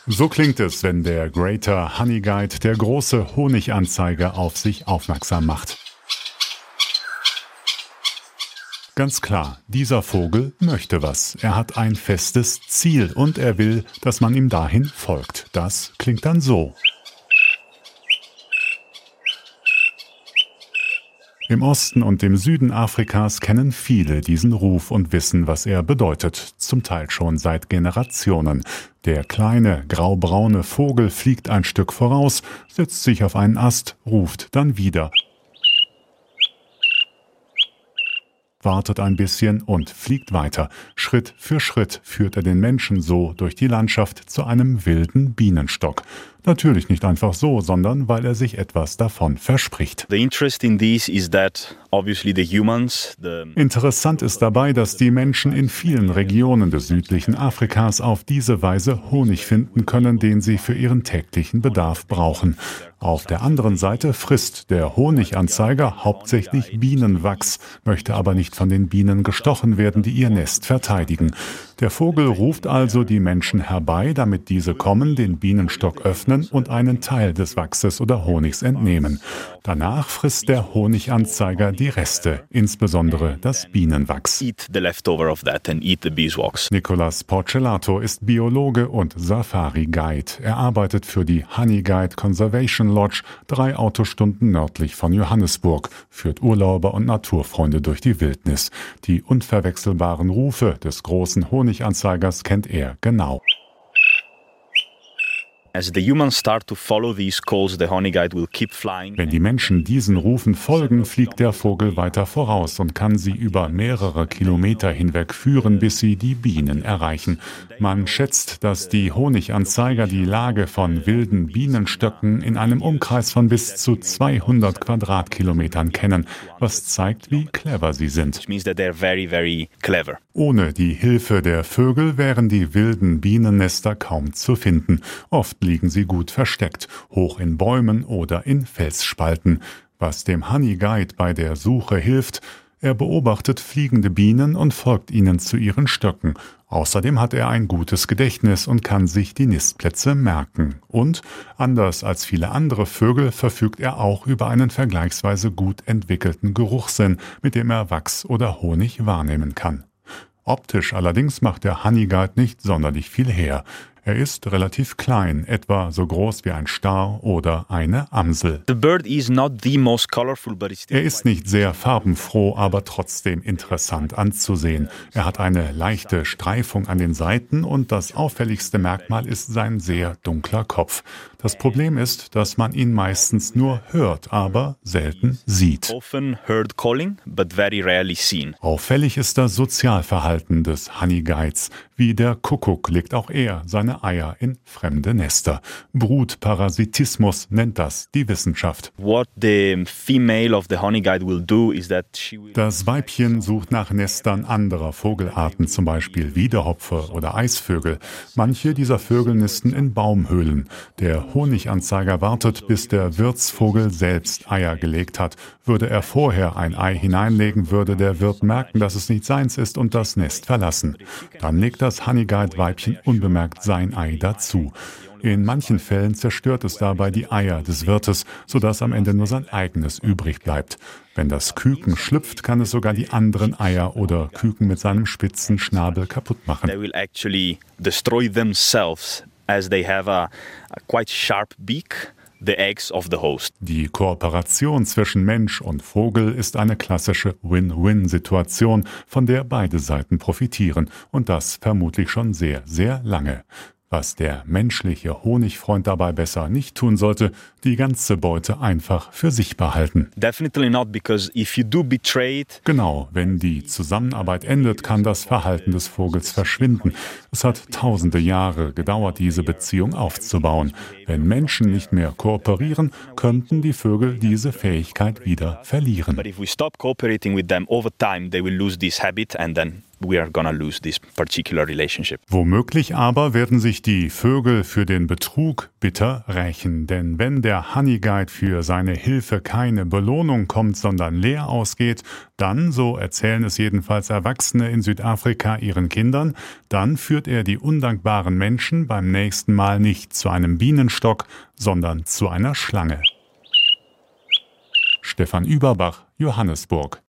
So klingt es, wenn der Greater Honey Guide, der große Honiganzeiger, auf sich aufmerksam macht. Ganz klar, dieser Vogel möchte was. Er hat ein festes Ziel und er will, dass man ihm dahin folgt. Das klingt dann so. Im Osten und im Süden Afrikas kennen viele diesen Ruf und wissen, was er bedeutet, zum Teil schon seit Generationen. Der kleine, graubraune Vogel fliegt ein Stück voraus, setzt sich auf einen Ast, ruft dann wieder, wartet ein bisschen und fliegt weiter. Schritt für Schritt führt er den Menschen so durch die Landschaft zu einem wilden Bienenstock. Natürlich nicht einfach so, sondern weil er sich etwas davon verspricht. Interessant ist dabei, dass die Menschen in vielen Regionen des südlichen Afrikas auf diese Weise Honig finden können, den sie für ihren täglichen Bedarf brauchen. Auf der anderen Seite frisst der Honiganzeiger hauptsächlich Bienenwachs, möchte aber nicht von den Bienen gestochen werden, die ihr Nest verteidigen. Der Vogel ruft also die Menschen herbei, damit diese kommen, den Bienenstock öffnen und einen Teil des Wachses oder Honigs entnehmen. Danach frisst der Honiganzeiger die Reste, insbesondere das Bienenwachs. Nicolas Porcelato ist Biologe und Safari-Guide. Er arbeitet für die Honey Guide Conservation Lodge, 3 Autostunden nördlich von Johannesburg, führt Urlauber und Naturfreunde durch die Wildnis. Die unverwechselbaren Rufe des großen Honiganzeigers kennt er genau. Wenn die Menschen diesen Rufen folgen, fliegt der Vogel weiter voraus und kann sie über mehrere Kilometer hinweg führen, bis sie die Bienen erreichen. Man schätzt, dass die Honiganzeiger die Lage von wilden Bienenstöcken in einem Umkreis von bis zu 200 Quadratkilometern kennen, was zeigt, wie clever sie sind. Ohne die Hilfe der Vögel wären die wilden Bienennester kaum zu finden. Oft liegen sie gut versteckt, hoch in Bäumen oder in Felsspalten. Was dem Honey Guide bei der Suche hilft: Er beobachtet fliegende Bienen und folgt ihnen zu ihren Stöcken. Außerdem hat er ein gutes Gedächtnis und kann sich die Nistplätze merken. Und, anders als viele andere Vögel, verfügt er auch über einen vergleichsweise gut entwickelten Geruchssinn, mit dem er Wachs oder Honig wahrnehmen kann. Optisch allerdings macht der Honey Guide nicht sonderlich viel her. Er ist relativ klein, etwa so groß wie ein Star oder eine Amsel. Er ist nicht sehr farbenfroh, aber trotzdem interessant anzusehen. Er hat eine leichte Streifung an den Seiten und das auffälligste Merkmal ist sein sehr dunkler Kopf. Das Problem ist, dass man ihn meistens nur hört, aber selten sieht. Auffällig ist das Sozialverhalten des Honey Guides. Wie der Kuckuck legt auch er seine Eier in fremde Nester. Brutparasitismus nennt das die Wissenschaft. Das Weibchen sucht nach Nestern anderer Vogelarten, zum Beispiel Wiedehopfe oder Eisvögel. Manche dieser Vögel nisten in Baumhöhlen. Der Honiganzeiger wartet, bis der Wirtsvogel selbst Eier gelegt hat. Würde er vorher ein Ei hineinlegen, würde der Wirt merken, dass es nicht seins ist und das Nest verlassen. Dann legt das Honey Guide Weibchen unbemerkt sein Ei dazu. In manchen Fällen zerstört es dabei die Eier des Wirtes, sodass am Ende nur sein eigenes übrig bleibt. Wenn das Küken schlüpft, kann es sogar die anderen Eier oder Küken mit seinem spitzen Schnabel kaputt machen. Die Kooperation zwischen Mensch und Vogel ist eine klassische Win-Win-Situation, von der beide Seiten profitieren, und das vermutlich schon sehr, sehr lange. Was der menschliche Honigfreund dabei besser nicht tun sollte: die ganze Beute einfach für sich behalten. Genau, wenn die Zusammenarbeit endet, kann das Verhalten des Vogels verschwinden. Es hat tausende Jahre gedauert, diese Beziehung aufzubauen. Wenn Menschen nicht mehr kooperieren, könnten die Vögel diese Fähigkeit wieder verlieren. we are gonna lose this particular relationship. Womöglich aber werden sich die Vögel für den Betrug bitter rächen. Denn wenn der Honey Guide für seine Hilfe keine Belohnung kommt, sondern leer ausgeht, dann, so erzählen es jedenfalls Erwachsene in Südafrika ihren Kindern, dann führt er die undankbaren Menschen beim nächsten Mal nicht zu einem Bienenstock, sondern zu einer Schlange. Stefan Überbach, Johannesburg.